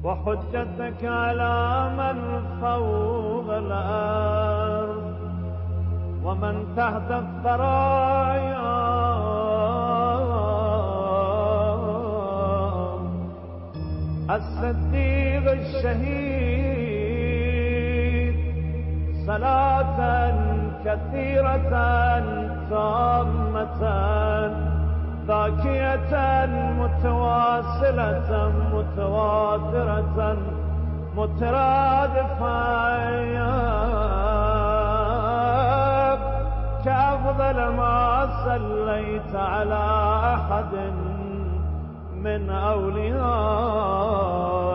وحجتك على من فوق الأرض ومن تحت الثرايا الصديق الشهيد صلاة كثيرة تامة ذاكية متواصلة متواترة مترادفة كأفضل ما صليت على أحد من أولياء